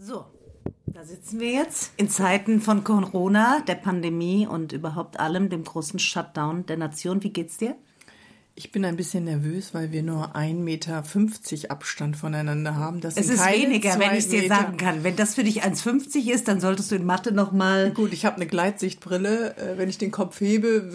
So, da sitzen wir jetzt in Zeiten von Corona, der Pandemie und überhaupt allem, dem großen Shutdown der Nation. Wie geht's dir? Ich bin ein bisschen nervös, weil wir nur 1,50 Meter Abstand voneinander haben. Das es ist weniger, wenn ich es dir sagen kann. Wenn das für dich 1,50 ist, dann solltest du in Mathe nochmal... Gut, ich habe eine Gleitsichtbrille. Wenn ich den Kopf hebe,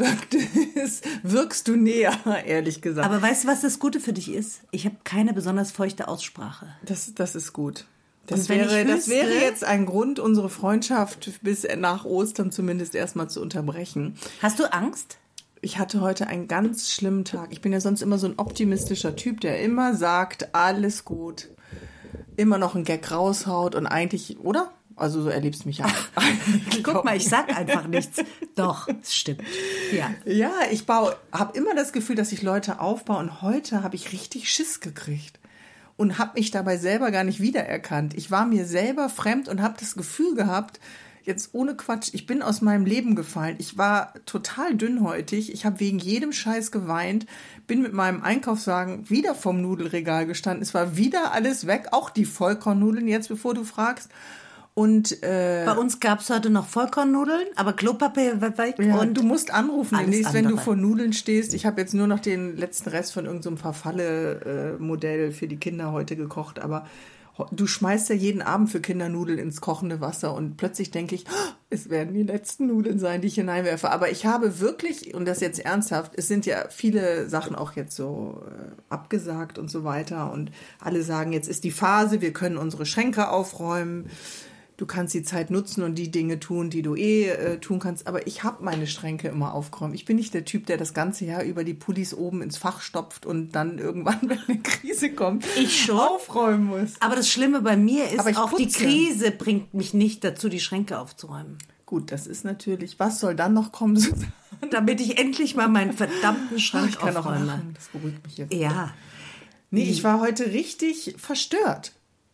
wirkst du näher, ehrlich gesagt. Aber weißt du, was das Gute für dich ist? Ich habe keine besonders feuchte Aussprache. Das ist gut. Das wäre jetzt ein Grund, unsere Freundschaft bis nach Ostern zumindest erstmal zu unterbrechen. Hast du Angst? Ich hatte heute einen ganz schlimmen Tag. Ich bin ja sonst immer so ein optimistischer Typ, der immer sagt, alles gut, immer noch einen Gag raushaut und eigentlich, oder? Also so erlebst du mich ja. Guck mal, ich sag einfach nichts. Doch, es stimmt. Ja, ja, ich habe immer das Gefühl, dass ich Leute aufbaue und heute habe ich richtig Schiss gekriegt und habe mich dabei selber gar nicht wiedererkannt. Ich war mir selber fremd und habe das Gefühl gehabt, jetzt ohne Quatsch, ich bin aus meinem Leben gefallen. Ich war total dünnhäutig. Ich habe wegen jedem Scheiß geweint. Bin mit meinem Einkaufswagen wieder vom Nudelregal gestanden. Es war wieder alles weg, auch die Vollkornnudeln jetzt, bevor du fragst. Und bei uns gab es heute noch Vollkornnudeln, aber Klopapier war weg. Ja, und du musst anrufen demnächst, wenn du vor Nudeln stehst. Ich habe jetzt nur noch den letzten Rest von irgendeinem Verfalle-Modell für die Kinder heute gekocht, aber du schmeißt ja jeden Abend für Kinder Nudeln ins kochende Wasser und plötzlich denke ich, es werden die letzten Nudeln sein, die ich hineinwerfe. Aber ich habe wirklich, und das jetzt ernsthaft, es sind ja viele Sachen auch jetzt so abgesagt und so weiter und alle sagen, jetzt ist die Phase, wir können unsere Schränke aufräumen. Du kannst die Zeit nutzen und die Dinge tun, die du tun kannst. Aber ich habe meine Schränke immer aufgeräumt. Ich bin nicht der Typ, der das ganze Jahr über die Pullis oben ins Fach stopft und dann irgendwann, wenn eine Krise kommt, ich schon aufräumen muss. Aber das Schlimme bei mir ist auch, die Krise bringt mich nicht dazu, die Schränke aufzuräumen. Gut, das ist natürlich, was soll dann noch kommen? Damit ich endlich mal meinen verdammten Schrank aufräume. Das beruhigt mich jetzt. Ja. Nee, ich war heute richtig verstört.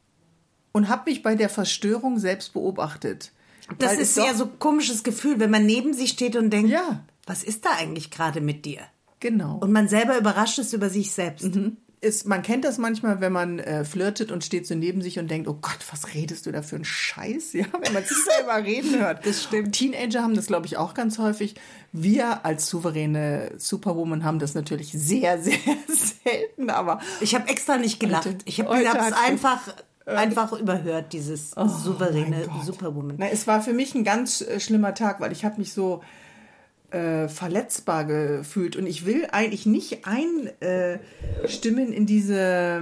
Und habe mich bei der Verstörung selbst beobachtet. Das ist ja so ein komisches Gefühl, wenn man neben sich steht und denkt, was ist da eigentlich gerade mit dir? Genau. Und man selber überrascht ist über sich selbst. Mhm. Man kennt das manchmal, wenn man flirtet und steht so neben sich und denkt, oh Gott, was redest du da für einen Scheiß? Ja, wenn man sich selber reden hört. Das stimmt. Teenager haben das, glaube ich, auch ganz häufig. Wir als souveräne Superwoman haben das natürlich sehr, sehr selten. Aber ich habe extra nicht gelacht. Ich habe es einfach überhört, dieses souveräne Superwoman. Na, es war für mich ein ganz schlimmer Tag, weil ich habe mich so verletzbar gefühlt und ich will eigentlich nicht einstimmen in diese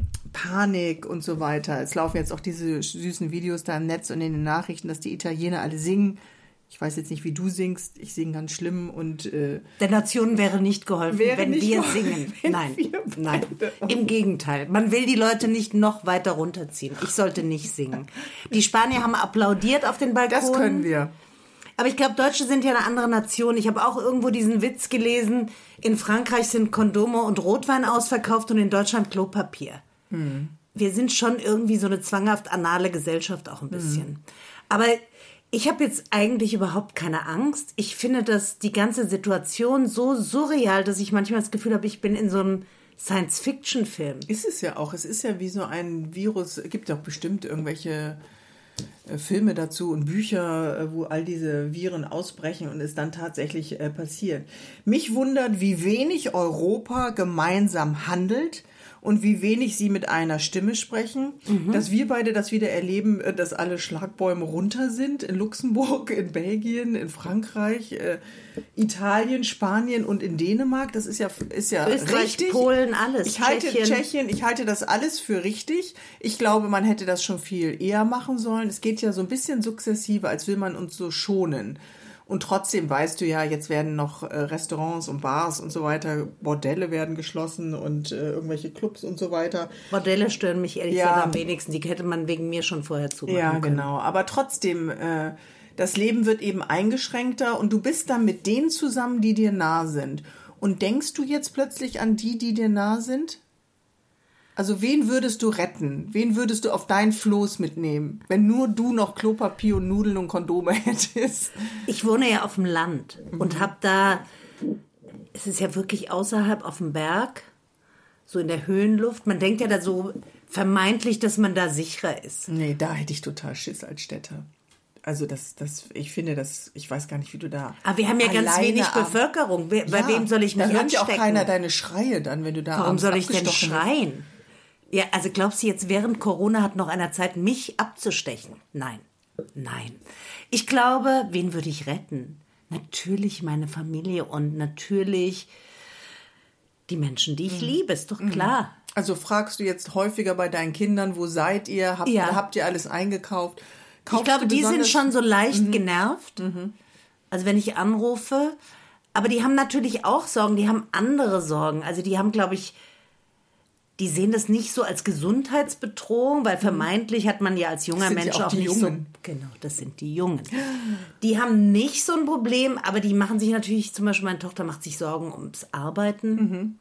Panik und so weiter. Es laufen jetzt auch diese süßen Videos da im Netz und in den Nachrichten, dass die Italiener alle singen. Ich weiß jetzt nicht, wie du singst. Ich singe ganz schlimm und der Nation wäre nicht geholfen, wenn wir singen. Nein. Im Gegenteil. Man will die Leute nicht noch weiter runterziehen. Ich sollte nicht singen. Die Spanier haben applaudiert auf den Balkon. Das können wir. Aber ich glaube, Deutsche sind ja eine andere Nation. Ich habe auch irgendwo diesen Witz gelesen. In Frankreich sind Kondome und Rotwein ausverkauft und in Deutschland Klopapier. Wir sind schon irgendwie so eine zwanghaft anale Gesellschaft auch ein bisschen. Aber ich habe jetzt eigentlich überhaupt keine Angst. Ich finde, dass die ganze Situation so surreal, dass ich manchmal das Gefühl habe, ich bin in so einem Science-Fiction-Film. Ist es ja auch. Es ist ja wie so ein Virus. Es gibt ja auch bestimmt irgendwelche Filme dazu und Bücher, wo all diese Viren ausbrechen und es dann tatsächlich passiert. Mich wundert, wie wenig Europa gemeinsam handelt und wie wenig sie mit einer Stimme sprechen. Dass wir beide das wieder erleben, dass alle Schlagbäume runter sind. In Luxemburg, in Belgien, in Frankreich, Italien, Spanien und in Dänemark. Das ist ja Österreich, richtig. Polen, alles. Ich halte das alles für richtig. Ich glaube, man hätte das schon viel eher machen sollen. Es geht ja so ein bisschen sukzessive, als will man uns so schonen. Und trotzdem weißt du ja, jetzt werden noch Restaurants und Bars und so weiter, Bordelle werden geschlossen und irgendwelche Clubs und so weiter. Bordelle stören mich ehrlich gesagt am wenigsten. Die hätte man wegen mir schon vorher zumachen können. Ja, genau. Aber trotzdem, das Leben wird eben eingeschränkter und du bist dann mit denen zusammen, die dir nah sind. Und denkst du jetzt plötzlich an die dir nah sind? Also wen würdest du retten? Wen würdest du auf dein Floß mitnehmen, wenn nur du noch Klopapier und Nudeln und Kondome hättest? Ich wohne ja auf dem Land und habe da, es ist ja wirklich außerhalb auf dem Berg, so in der Höhenluft. Man denkt ja da so, vermeintlich, dass man da sicherer ist. Nee, da hätte ich total Schiss als Städter. Also ich finde das, ich weiß gar nicht, wie du da. Aber wir haben ja ganz wenig Bevölkerung. Bei wem soll ich mich anstecken? Da hört ja auch keiner deine Schreie dann, wenn du da. Warum soll ich denn schreien? Ja, also glaubst du jetzt, während Corona hat noch einer Zeit, mich abzustechen? Nein. Ich glaube, wen würde ich retten? Natürlich meine Familie und natürlich die Menschen, die ich liebe, ist doch klar. Also fragst du jetzt häufiger bei deinen Kindern, wo seid ihr? Habt ihr alles eingekauft? Ich glaube, die sind schon so leicht genervt. Also wenn ich anrufe. Aber die haben natürlich auch Sorgen. Die haben andere Sorgen. Also die haben, glaube ich, die sehen das nicht so als Gesundheitsbedrohung, weil vermeintlich hat man ja als junger Mensch auch nicht so. Genau, das sind die Jungen. Die haben nicht so ein Problem, aber die machen sich natürlich, zum Beispiel meine Tochter macht sich Sorgen ums Arbeiten.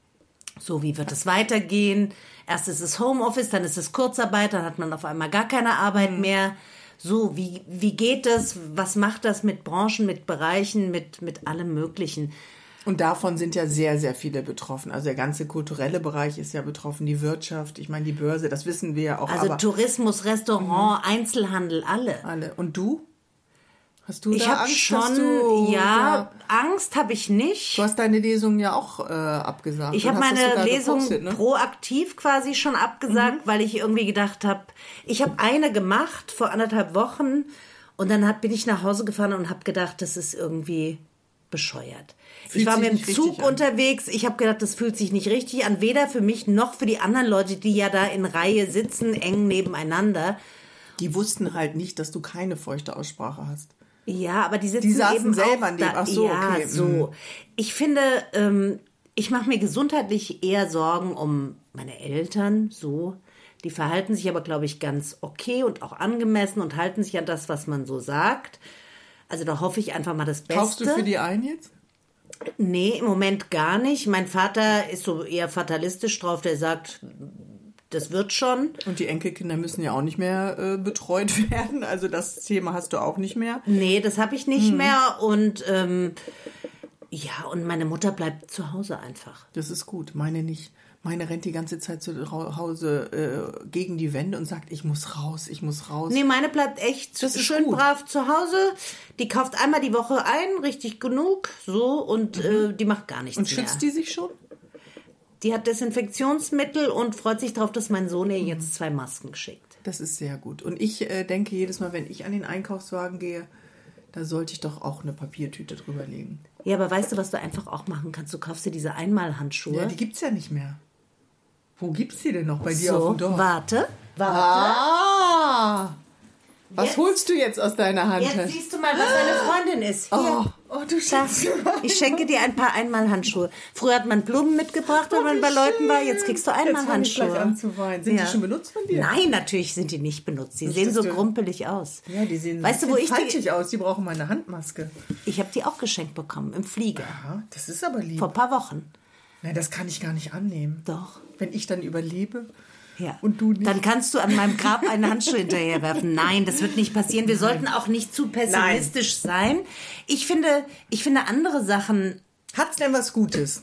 So, wie wird es weitergehen? Erst ist es Homeoffice, dann ist es Kurzarbeit, dann hat man auf einmal gar keine Arbeit mehr. So, wie geht das? Was macht das mit Branchen, mit Bereichen, mit allem Möglichen? Und davon sind ja sehr, sehr viele betroffen. Also der ganze kulturelle Bereich ist ja betroffen, die Wirtschaft, ich meine die Börse, das wissen wir ja auch. Also Tourismus, Restaurant, Einzelhandel, alle. Alle. Und du? Hast du ich da Angst? Schon, Angst habe ich nicht. Du hast deine Lesung ja auch abgesagt. Ich habe meine Lesung proaktiv quasi schon abgesagt, weil ich irgendwie gedacht habe, ich habe eine gemacht vor 1,5 Wochen und dann bin ich nach Hause gefahren und habe gedacht, das ist irgendwie bescheuert. Ich war mit dem Zug unterwegs, ich habe gedacht, das fühlt sich nicht richtig an, weder für mich noch für die anderen Leute, die ja da in Reihe sitzen, eng nebeneinander. Die wussten halt nicht, dass du keine feuchte Aussprache hast. Ja, aber die sitzen eben selber an dem. Ach so, ja, okay. So. Ich finde, ich mache mir gesundheitlich eher Sorgen um meine Eltern, so. Die verhalten sich aber, glaube ich, ganz okay und auch angemessen und halten sich an das, was man so sagt. Also da hoffe ich einfach mal das Beste. Kaufst du für die ein jetzt? Nee, im Moment gar nicht. Mein Vater ist so eher fatalistisch drauf, der sagt, das wird schon. Und die Enkelkinder müssen ja auch nicht mehr betreut werden. Also das Thema hast du auch nicht mehr. Nee, das habe ich nicht mehr. Und und meine Mutter bleibt zu Hause einfach. Das ist gut, meine nicht. Meine rennt die ganze Zeit zu Hause gegen die Wände und sagt, ich muss raus. Nee, meine bleibt echt schön gut. Brav zu Hause. Die kauft einmal die Woche ein, richtig genug, so, und die macht gar nichts mehr. Und schützt die sich schon? Die hat Desinfektionsmittel und freut sich darauf, dass mein Sohn ihr jetzt 2 Masken schickt. Das ist sehr gut. Und ich denke jedes Mal, wenn ich an den Einkaufswagen gehe, da sollte ich doch auch eine Papiertüte drüber legen. Ja, aber weißt du, was du einfach auch machen kannst? Du kaufst dir diese Einmalhandschuhe. Ja, die gibt's ja nicht mehr. Wo gibt's die denn noch bei dir auf dem Dorf? Warte. Was holst du jetzt aus deiner Hand? Jetzt siehst du mal, was deine Freundin ist. Hier. Oh, du schenkst mir was. Ich schenke dir ein paar Einmalhandschuhe. Früher hat man Blumen mitgebracht, wenn man bei Leuten war. Jetzt kriegst du Einmalhandschuhe. Jetzt fange ich gleich an zu weinen. Sind die schon benutzt von dir? Nein, natürlich sind die nicht benutzt. Die sehen so grumpelig aus. Ja, die sehen falschig aus. Die brauchen meine Handmaske. Ich habe die auch geschenkt bekommen im Flieger. Ja, das ist aber lieb. Vor ein paar Wochen. Nein, das kann ich gar nicht annehmen. Doch. Wenn ich dann überlebe. Ja. Und du nicht. Dann kannst du an meinem Grab eine Handschuhe hinterherwerfen. Nein, das wird nicht passieren. Wir sollten auch nicht zu pessimistisch sein. Ich finde andere Sachen. Hat's denn was Gutes?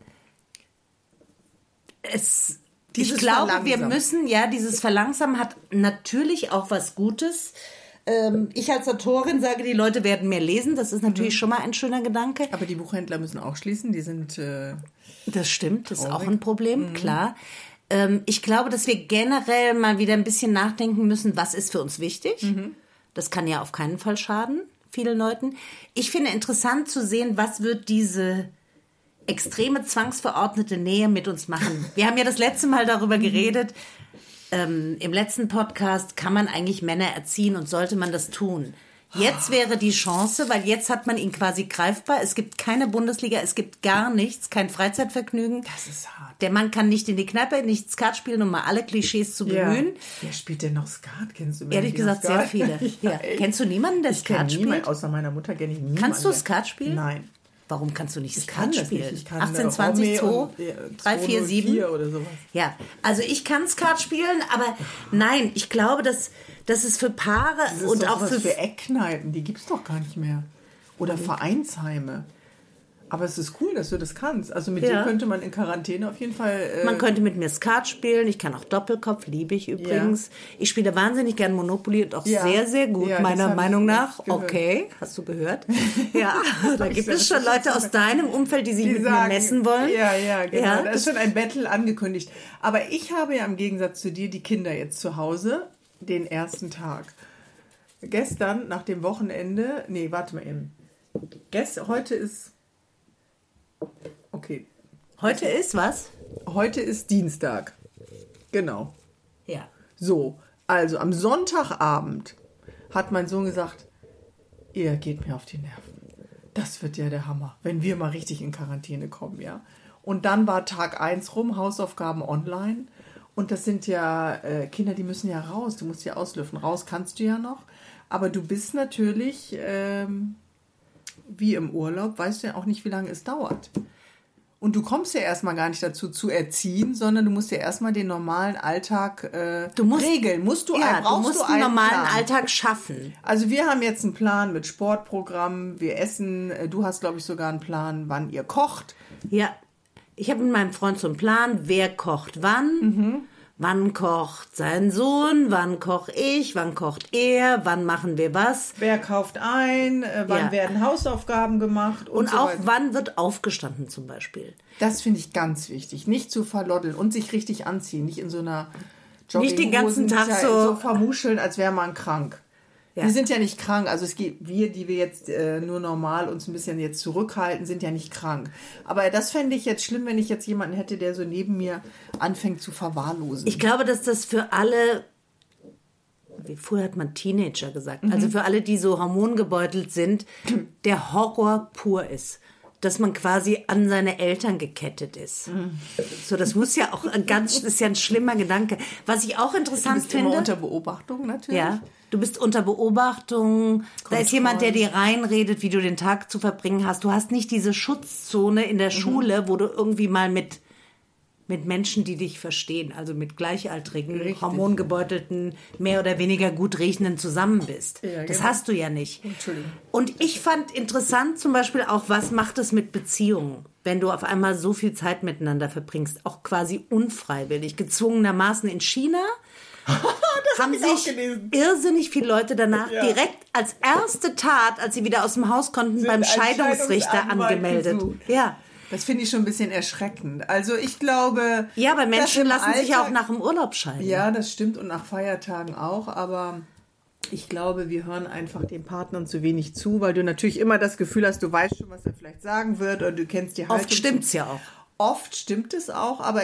Ich glaube, wir müssen, dieses Verlangsamen hat natürlich auch was Gutes. Ich als Autorin sage, die Leute werden mehr lesen. Das ist natürlich schon mal ein schöner Gedanke. Aber die Buchhändler müssen auch schließen. Die sind das stimmt, das ist auch ein Problem, klar. Ich glaube, dass wir generell mal wieder ein bisschen nachdenken müssen, was ist für uns wichtig. Das kann ja auf keinen Fall schaden, vielen Leuten. Ich finde interessant zu sehen, was wird diese extreme zwangsverordnete Nähe mit uns machen. Wir haben ja das letzte Mal darüber geredet, im letzten Podcast, kann man eigentlich Männer erziehen und sollte man das tun? Jetzt wäre die Chance, weil jetzt hat man ihn quasi greifbar. Es gibt keine Bundesliga, es gibt gar nichts, kein Freizeitvergnügen. Das ist hart. Der Mann kann nicht in die Kneipe, nicht Skat spielen, um mal alle Klischees zu bemühen. Wer spielt denn noch Skat? Kennst du ehrlich gesagt sehr viele. Ja. Kennst du niemanden, der Skat spielt? Außer meiner Mutter kenne ich niemanden. Kannst du Skat spielen? Nein. Warum kannst du nicht Skat spielen? Ich kann 18, 20, 2, 3, 4, 7 oder sowas. Ja, also ich kann Skat spielen, aber nein, ich glaube, dass es für Paare das und ist auch für Eckkneipen, die gibt's doch gar nicht mehr. Oder Vereinsheime. Aber es ist cool, dass du das kannst. Also mit dir könnte man in Quarantäne auf jeden Fall... Man könnte mit mir Skat spielen. Ich kann auch Doppelkopf, liebe ich übrigens. Ja. Ich spiele wahnsinnig gern Monopoly und auch sehr, sehr gut, meiner Meinung nach. Okay, hast du gehört? Ja, da gibt es schon Leute aus deinem Umfeld, die sich mit mir messen wollen. Ja, genau. Ja, da ist schon ein Battle angekündigt. Aber ich habe ja im Gegensatz zu dir die Kinder jetzt zu Hause den ersten Tag. Gestern, nach dem Wochenende... Nee, warte mal eben. Heute ist... Okay. Heute ist was? Heute ist Dienstag. Genau. Ja. So, also am Sonntagabend hat mein Sohn gesagt, ihr geht mir auf die Nerven. Das wird ja der Hammer, wenn wir mal richtig in Quarantäne kommen, ja. Und dann war Tag 1 rum, Hausaufgaben online. Und das sind ja Kinder, die müssen ja raus. Du musst ja auslüften. Raus kannst du ja noch. Aber du bist natürlich... wie im Urlaub, weißt du ja auch nicht, wie lange es dauert. Und du kommst ja erstmal gar nicht dazu zu erziehen, sondern du musst ja erstmal den normalen Alltag regeln. Brauchst du einen normalen Plan. Alltag schaffen. Also wir haben jetzt einen Plan mit Sportprogramm, wir essen, du hast, glaube ich, sogar einen Plan, wann ihr kocht. Ja, ich habe mit meinem Freund so einen Plan, wer kocht wann. Wann kocht sein Sohn, wann koche ich, wann kocht er, wann machen wir was. Wer kauft ein, wann werden Hausaufgaben gemacht und so auch weiter. Wann wird aufgestanden zum Beispiel. Das finde ich ganz wichtig, nicht zu verloddeln und sich richtig anziehen, nicht in so einer Jogginghose. Nicht den ganzen Tag so vermuscheln, als wäre man krank. Ja. Wir sind ja nicht krank, also wir, die wir jetzt nur normal uns ein bisschen jetzt zurückhalten, sind ja nicht krank. Aber das fände ich jetzt schlimm, wenn ich jetzt jemanden hätte, der so neben mir anfängt zu verwahrlosen. Ich glaube, dass das für alle, wie früher hat man Teenager gesagt, also für alle, die so hormongebeutelt sind, der Horror pur ist. Dass man quasi an seine Eltern gekettet ist. So, das muss ja auch ist ja ein schlimmer Gedanke. Was ich auch interessant finde. Du bist immer unter Beobachtung natürlich. Ja, du bist unter Beobachtung. Da ist jemand, der dir reinredet, wie du den Tag zu verbringen hast. Du hast nicht diese Schutzzone in der Schule, wo du irgendwie mal mit Menschen, die dich verstehen, also mit Gleichaltrigen, hormongebeutelten, mehr oder weniger gut riechenden zusammen bist. Ja, das hast du ja nicht. Entschuldigung. Und ich fand interessant zum Beispiel auch, was macht es mit Beziehungen, wenn du auf einmal so viel Zeit miteinander verbringst, auch quasi unfreiwillig, gezwungenermaßen in China. Haben sich irrsinnig viele Leute danach direkt als erste Tat, als sie wieder aus dem Haus konnten, beim Scheidungsrichter angemeldet. Ja. Das finde ich schon ein bisschen erschreckend. Also ich glaube... Ja, aber Menschen lassen sich auch nach dem Urlaub scheiden. Ja, das stimmt und nach Feiertagen auch, aber ich glaube, wir hören einfach den Partnern zu wenig zu, weil du natürlich immer das Gefühl hast, du weißt schon, was er vielleicht sagen wird oder du kennst die Haltung. Oft stimmt's ja auch. Oft stimmt es auch, aber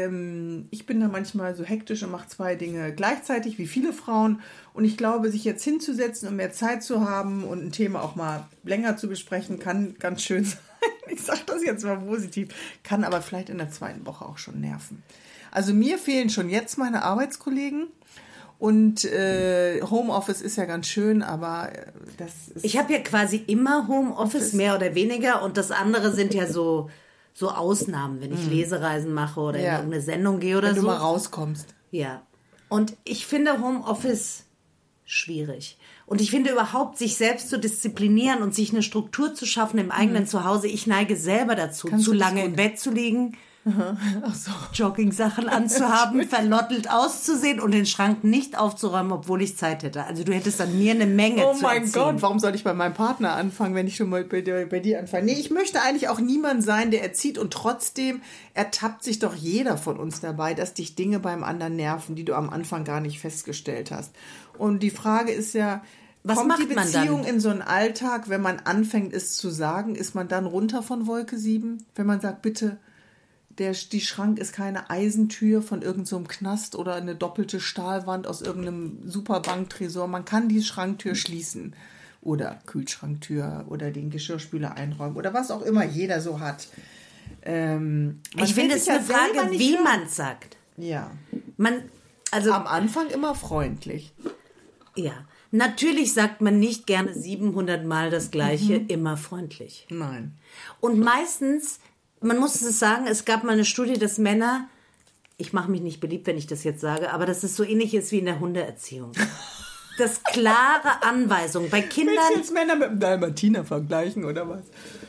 ich bin da manchmal so hektisch und mache 2 Dinge gleichzeitig, wie viele Frauen. Und ich glaube, sich jetzt hinzusetzen und mehr Zeit zu haben und ein Thema auch mal länger zu besprechen, kann ganz schön sein. Ich sage das jetzt mal positiv, kann aber vielleicht in der 2. Woche auch schon nerven. Also mir fehlen schon jetzt meine Arbeitskollegen. Und Homeoffice ist ja ganz schön, aber das ist... Ich habe ja quasi immer Homeoffice, mehr oder weniger. Und das andere sind ja so Ausnahmen, wenn ich Lesereisen mache oder in irgendeine Sendung gehe oder so. Wenn du mal rauskommst. Ja. Und ich finde Homeoffice schwierig. Und ich finde überhaupt, sich selbst zu disziplinieren und sich eine Struktur zu schaffen im eigenen Zuhause. Ich neige selber dazu, zu lange im Bett zu liegen, Ach so. Jogging-Sachen anzuhaben, verlottelt auszusehen und den Schrank nicht aufzuräumen, obwohl ich Zeit hätte. Also du hättest an mir eine Menge zu erzählen. Oh mein Gott, warum soll ich bei meinem Partner anfangen, wenn ich schon mal bei dir anfange? Nee, ich möchte eigentlich auch niemand sein, der erzieht und trotzdem ertappt sich doch jeder von uns dabei, dass dich Dinge beim anderen nerven, die du am Anfang gar nicht festgestellt hast. Und die Frage ist ja, kommt die Beziehung in so einen Alltag, wenn man anfängt, es zu sagen, ist man dann runter von Wolke 7? Wenn man sagt, bitte... Die Schrank ist keine Eisentür von irgendeinem so Knast oder eine doppelte Stahlwand aus irgendeinem Superbanktresor. Man kann die Schranktür schließen oder Kühlschranktür oder den Geschirrspüler einräumen oder was auch immer jeder so hat. Ich finde es eine Frage, wie man es sagt. Ja. Also am Anfang immer freundlich. Ja. Natürlich sagt man nicht gerne 700 Mal das Gleiche, immer freundlich. Nein. Und meistens... Man muss es sagen, es gab mal eine Studie, dass Männer, ich mache mich nicht beliebt, wenn ich das jetzt sage, aber dass es so ähnlich ist wie in der Hundeerziehung. Das klare Anweisung bei Kindern... Willst du jetzt Männer mit dem Dalmatiner vergleichen oder was?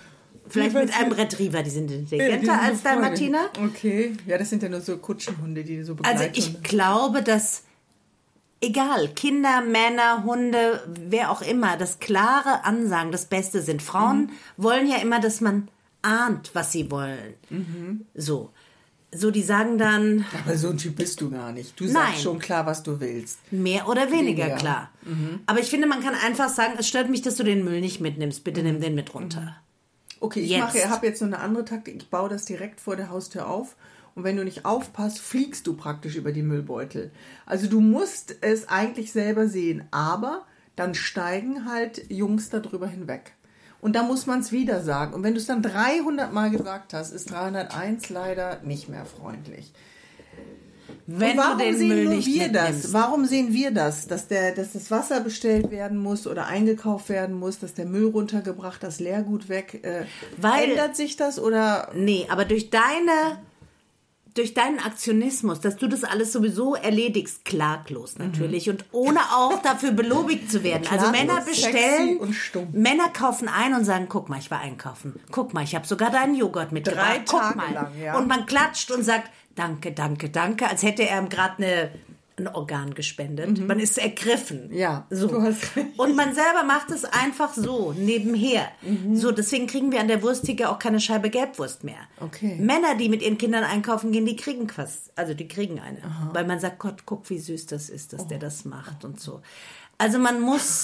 Vielleicht mit einem Retriever, die sind intelligenter als Dalmatiner. Okay, ja, das sind ja nur so Kutschenhunde, die so begleiten. Also ich glaube, dass, egal, Kinder, Männer, Hunde, wer auch immer, das klare Ansagen das Beste sind. Frauen wollen ja immer, dass man ahnt, was sie wollen. So, die sagen dann... Aber so ein Typ bist du gar nicht. Du sagst schon klar, was du willst. Mehr oder weniger klar. Aber ich finde, man kann einfach sagen, es stört mich, dass du den Müll nicht mitnimmst. Bitte nimm den mit runter. Okay, ich habe jetzt so eine andere Taktik. Ich baue das direkt vor der Haustür auf. Und wenn du nicht aufpasst, fliegst du praktisch über die Müllbeutel. Also du musst es eigentlich selber sehen. Aber dann steigen halt Jungs darüber hinweg. Und da muss man es wieder sagen. Und wenn du es dann 300 Mal gesagt hast, ist 301 leider nicht mehr freundlich. Wenn warum du den sehen Müll nicht wir das? Warum sehen wir das? Dass das Wasser bestellt werden muss oder eingekauft werden muss, dass der Müll runtergebracht, das Leergut weg. Ändert sich das oder? Nee, aber durch deinen Aktionismus, dass du das alles sowieso erledigst, klaglos natürlich und ohne auch dafür belobigt zu werden. Also Männer bestellen, Männer kaufen ein und sagen, guck mal, ich war einkaufen. Guck mal, ich habe sogar deinen Joghurt mitgebracht. 3 Tage lang, ja. Und man klatscht und sagt, danke, danke, danke, als hätte er ihm gerade ein Organ gespendet. Man ist ergriffen. Ja, so. Du hast recht. Und man selber macht es einfach so, nebenher. So, deswegen kriegen wir an der Wursttheke auch keine Scheibe Gelbwurst mehr. Okay. Männer, die mit ihren Kindern einkaufen gehen, die kriegen was. Also die kriegen eine. Aha. Weil man sagt, Gott, guck, wie süß das ist, dass der das macht und so. Also man muss...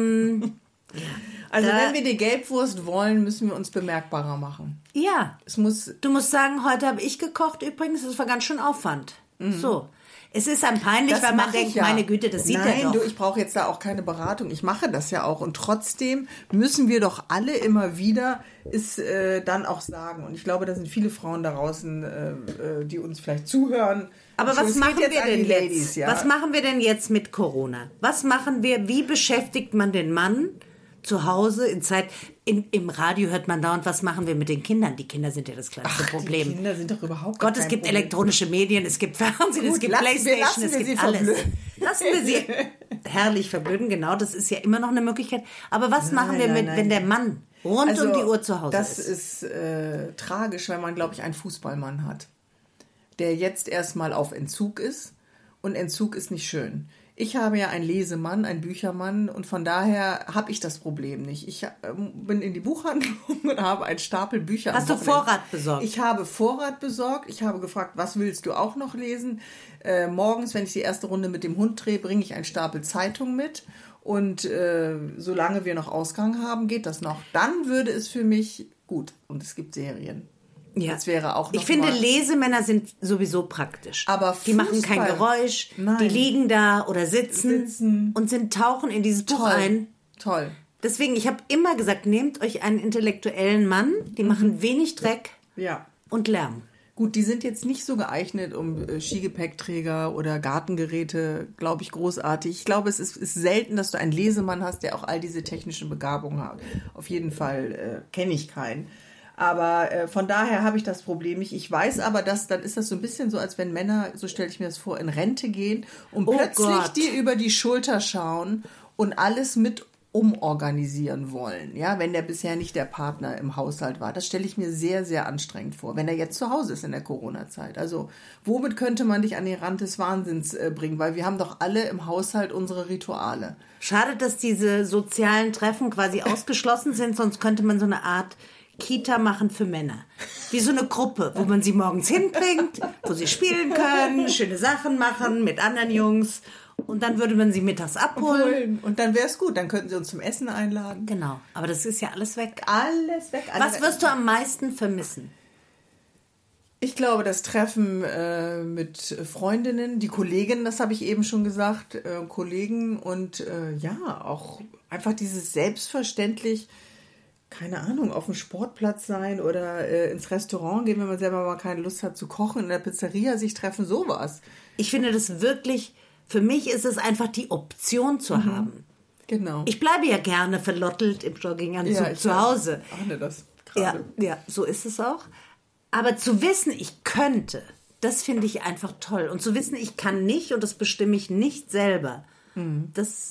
Also wenn wir die Gelbwurst wollen, müssen wir uns bemerkbarer machen. Ja. Du musst sagen, heute habe ich gekocht übrigens, das war ganz schön Aufwand. So. Es ist einem peinlich, weil man denkt, meine Güte, das sieht er doch. Nein, ich brauche jetzt da auch keine Beratung. Ich mache das ja auch. Und trotzdem müssen wir doch alle immer wieder es dann auch sagen. Und ich glaube, da sind viele Frauen da draußen, die uns vielleicht zuhören. Aber was machen wir denn jetzt? Ja? Was machen wir denn jetzt mit Corona? Was machen wir? Wie beschäftigt man den Mann zu Hause in Zeit? Im Radio hört man dauernd, was machen wir mit den Kindern? Die Kinder sind ja das kleinste Problem. Die Kinder sind doch überhaupt Gott, es gibt elektronische Medien, es gibt Fernsehen, es gibt Playstation, es gibt alles. Lassen wir sie herrlich verblöden, genau, das ist ja immer noch eine Möglichkeit. Aber was machen wir wenn der Mann rund um die Uhr zu Hause ist? Das ist tragisch, wenn man, glaube ich, einen Fußballmann hat, der jetzt erstmal auf Entzug ist. Und Entzug ist nicht schön. Ich habe ja einen Lesemann, einen Büchermann und von daher habe ich das Problem nicht. Ich bin in die Buchhandlung und habe einen Stapel Bücher. Hast du Vorrat besorgt? Ich habe Vorrat besorgt. Ich habe gefragt, was willst du auch noch lesen? Morgens, wenn ich die erste Runde mit dem Hund drehe, bringe ich einen Stapel Zeitung mit. Und solange wir noch Ausgang haben, geht das noch. Dann würde es für mich gut. Und es gibt Serien. Ja. Das wäre auch noch ich finde, Lesemänner sind sowieso praktisch. Aber die machen kein Geräusch, die liegen da oder sitzen. Und tauchen in dieses Buch ein. Toll. Deswegen, ich habe immer gesagt, nehmt euch einen intellektuellen Mann, die machen wenig Dreck und Lärm. Gut, die sind jetzt nicht so geeignet, um Skigepäckträger oder Gartengeräte, glaube ich, großartig. Ich glaube, es ist selten, dass du einen Lesemann hast, der auch all diese technischen Begabungen hat. Auf jeden Fall kenne ich keinen. Aber von daher habe ich das Problem nicht. Ich weiß aber, dann ist das so ein bisschen so, als wenn Männer, so stelle ich mir das vor, in Rente gehen und plötzlich dir über die Schulter schauen und alles mit umorganisieren wollen. Ja, wenn der bisher nicht der Partner im Haushalt war. Das stelle ich mir sehr, sehr anstrengend vor, wenn er jetzt zu Hause ist in der Corona-Zeit. Also womit könnte man dich an den Rand des Wahnsinns bringen? Weil wir haben doch alle im Haushalt unsere Rituale. Schade, dass diese sozialen Treffen quasi ausgeschlossen sind, sonst könnte man so eine Art Kita machen für Männer. Wie so eine Gruppe, wo man sie morgens hinbringt, wo sie spielen können, schöne Sachen machen mit anderen Jungs. Und dann würde man sie mittags abholen. Und dann wäre es gut, dann könnten sie uns zum Essen einladen. Genau, aber das ist ja alles weg. Alles weg. Was wirst du am meisten vermissen? Ich glaube, das Treffen mit Freundinnen, die Kolleginnen, das habe ich eben schon gesagt, Kollegen und auch einfach dieses selbstverständlich, keine Ahnung, auf dem Sportplatz sein oder ins Restaurant gehen, wenn man selber mal keine Lust hat zu kochen, in der Pizzeria sich treffen, sowas. Ich finde das wirklich, für mich ist es einfach die Option zu haben. Genau. Ich bleibe ja gerne verlottelt im Jogginganzug zu Hause. Ahne das gerade. Ja, so ist es auch. Aber zu wissen, ich könnte, das finde ich einfach toll. Und zu wissen, ich kann nicht und das bestimme ich nicht selber, das...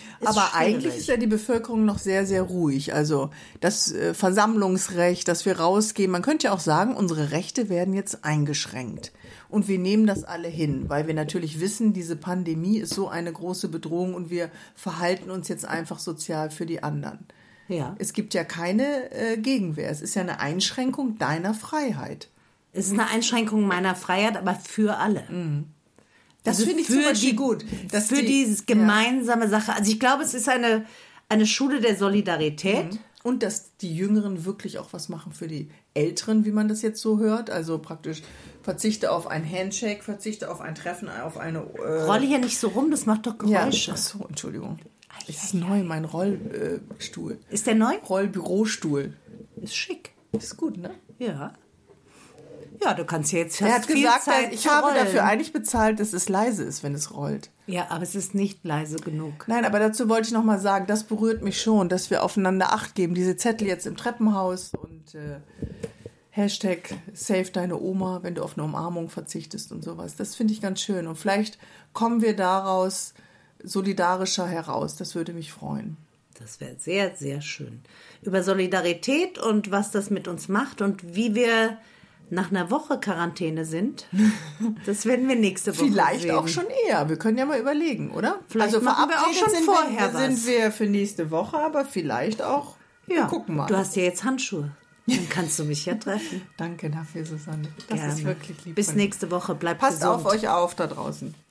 Aber eigentlich ist ja die Bevölkerung noch sehr, sehr ruhig. Also das Versammlungsrecht, dass wir rausgehen. Man könnte ja auch sagen, unsere Rechte werden jetzt eingeschränkt. Und wir nehmen das alle hin, weil wir natürlich wissen, diese Pandemie ist so eine große Bedrohung und wir verhalten uns jetzt einfach sozial für die anderen. Ja. Es gibt ja keine Gegenwehr. Es ist ja eine Einschränkung deiner Freiheit. Es ist eine Einschränkung meiner Freiheit, aber für alle. Das finde ich zum Beispiel gut. Für diese gemeinsame Sache. Also ich glaube, es ist eine Schule der Solidarität. Und dass die Jüngeren wirklich auch was machen für die Älteren, wie man das jetzt so hört. Also praktisch verzichte auf ein Handshake, verzichte auf ein Treffen, auf eine... Rolle hier nicht so rum, das macht doch Geräusche. Ja. Ach so, Entschuldigung. Das ist neu, mein Rollstuhl. Ist der neu? Rollbürostuhl. Ist schick. Ist gut, ne? Ja. Ja, du kannst jetzt fast Er hat viel gesagt, Zeit ich habe dafür eigentlich bezahlt, dass es leise ist, wenn es rollt. Ja, aber es ist nicht leise genug. Nein, aber dazu wollte ich noch mal sagen, das berührt mich schon, dass wir aufeinander Acht geben. Diese Zettel jetzt im Treppenhaus und Hashtag Save deine Oma, wenn du auf eine Umarmung verzichtest und sowas. Das finde ich ganz schön. Und vielleicht kommen wir daraus solidarischer heraus. Das würde mich freuen. Das wäre sehr, sehr schön. Über Solidarität und was das mit uns macht und wie wir nach einer Woche Quarantäne sind, das werden wir nächste Woche Vielleicht sehen. auch schon eher. Wir können ja mal überlegen, oder? Vielleicht also machen wir auch schon vorher sind wir für nächste Woche, aber vielleicht auch. Ja, wir gucken mal. Du hast ja jetzt Handschuhe. Dann kannst du mich ja treffen. Danke dafür, Susanne. Das Gerne. ist wirklich lieb. Bis nächste Woche. Bleibt gesund. gesund. Passt auf euch auf da draußen.